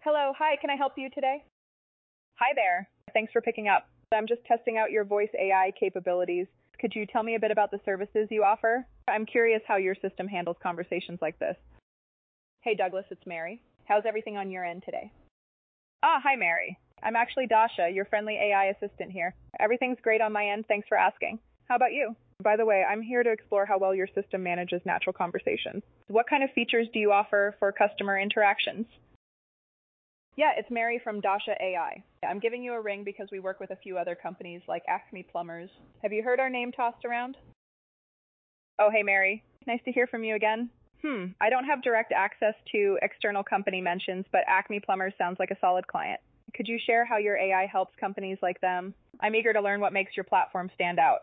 Hello, hi, can I help you today? Hi there. Thanks for picking up. I'm just testing out your voice AI capabilities. Could you tell me a bit about the services you offer? I'm curious how your system handles conversations like this. Hey Douglas, it's Mary. How's everything on your end today? Hi Mary. I'm actually Dasha, your friendly AI assistant here. Everything's great on my end, thanks for asking. How about you? By the way, I'm here to explore how well your system manages natural conversations. What kind of features do you offer for customer interactions? Yeah, it's Mary from Dasha AI. I'm giving you a ring because we work with a few other companies like Acme Plumbers. Have you heard our name tossed around? Oh, hey Mary. Nice to hear from you again. I don't have direct access to external company mentions, but Acme Plumbers sounds like a solid client. Could you share how your AI helps companies like them? I'm eager to learn what makes your platform stand out.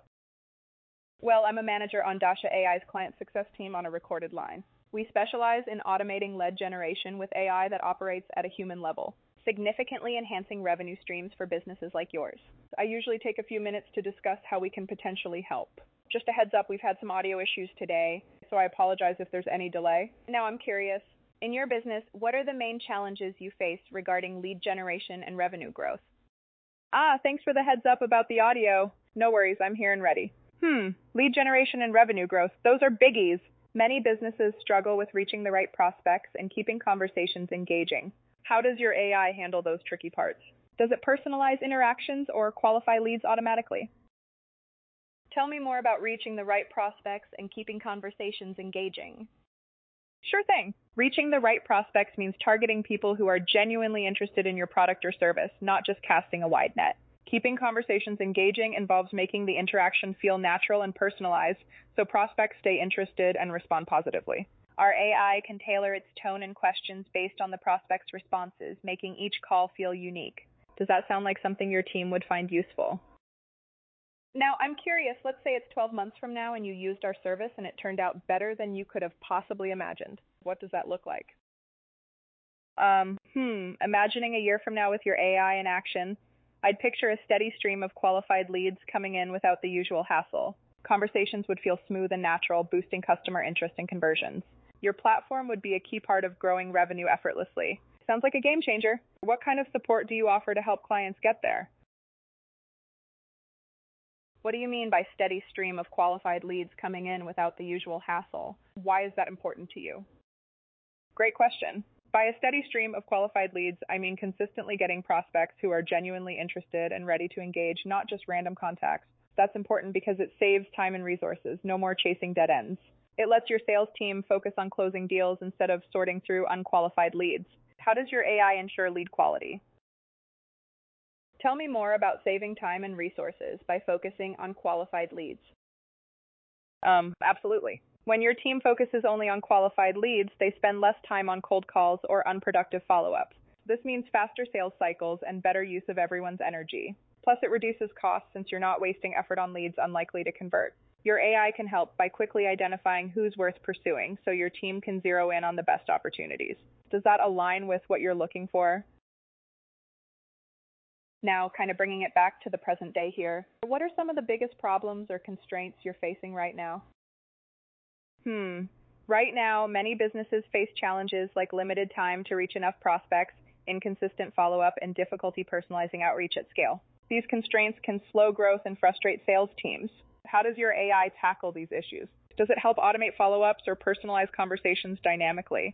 Well, I'm a manager on Dasha AI's client success team on a recorded line. We specialize in automating lead generation with AI that operates at a human level, significantly enhancing revenue streams for businesses like yours. I usually take a few minutes to discuss how we can potentially help. Just a heads up, we've had some audio issues today, so I apologize if there's any delay. Now I'm curious, in your business, what are the main challenges you face regarding lead generation and revenue growth? Thanks for the heads up about the audio. No worries, I'm here and ready. Lead generation and revenue growth, those are biggies. Many businesses struggle with reaching the right prospects and keeping conversations engaging. How does your AI handle those tricky parts? Does it personalize interactions or qualify leads automatically? Tell me more about reaching the right prospects and keeping conversations engaging. Sure thing. Reaching the right prospects means targeting people who are genuinely interested in your product or service, not just casting a wide net. Keeping conversations engaging involves making the interaction feel natural and personalized, so prospects stay interested and respond positively. Our AI can tailor its tone and questions based on the prospect's responses, making each call feel unique. Does that sound like something your team would find useful? Now, I'm curious, let's say it's 12 months from now and you used our service and it turned out better than you could have possibly imagined. What does that look like? Imagining a year from now with your AI in action, I'd picture a steady stream of qualified leads coming in without the usual hassle. Conversations would feel smooth and natural, boosting customer interest and conversions. Your platform would be a key part of growing revenue effortlessly. Sounds like a game changer. What kind of support do you offer to help clients get there? What do you mean by steady stream of qualified leads coming in without the usual hassle? Why is that important to you? Great question. By a steady stream of qualified leads, I mean consistently getting prospects who are genuinely interested and ready to engage, not just random contacts. That's important because it saves time and resources, no more chasing dead ends. It lets your sales team focus on closing deals instead of sorting through unqualified leads. How does your AI ensure lead quality? Tell me more about saving time and resources by focusing on qualified leads. Absolutely. When your team focuses only on qualified leads, they spend less time on cold calls or unproductive follow-ups. This means faster sales cycles and better use of everyone's energy. Plus, it reduces costs since you're not wasting effort on leads unlikely to convert. Your AI can help by quickly identifying who's worth pursuing so your team can zero in on the best opportunities. Does that align with what you're looking for? Now, kind of bringing it back to the present day here, what are some of the biggest problems or constraints you're facing right now? Right now, many businesses face challenges like limited time to reach enough prospects, inconsistent follow-up, and difficulty personalizing outreach at scale. These constraints can slow growth and frustrate sales teams. How does your AI tackle these issues? Does it help automate follow-ups or personalize conversations dynamically?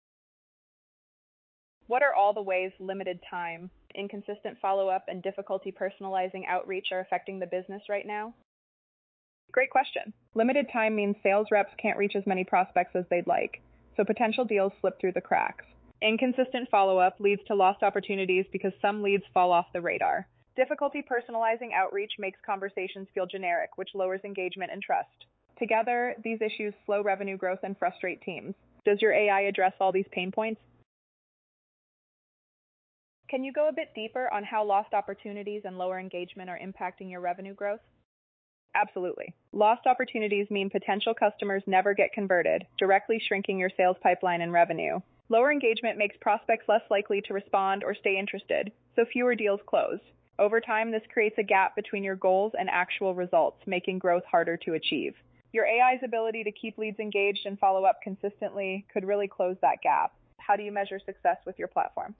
What are all the ways limited time, inconsistent follow-up, and difficulty personalizing outreach are affecting the business right now? Great question. Limited time means sales reps can't reach as many prospects as they'd like, so potential deals slip through the cracks. Inconsistent follow-up leads to lost opportunities because some leads fall off the radar. Difficulty personalizing outreach makes conversations feel generic, which lowers engagement and trust. Together, these issues slow revenue growth and frustrate teams. Does your AI address all these pain points? Can you go a bit deeper on how lost opportunities and lower engagement are impacting your revenue growth? Absolutely. Lost opportunities mean potential customers never get converted, directly shrinking your sales pipeline and revenue. Lower engagement makes prospects less likely to respond or stay interested, so fewer deals close. Over time, this creates a gap between your goals and actual results, making growth harder to achieve. Your AI's ability to keep leads engaged and follow up consistently could really close that gap. How do you measure success with your platform?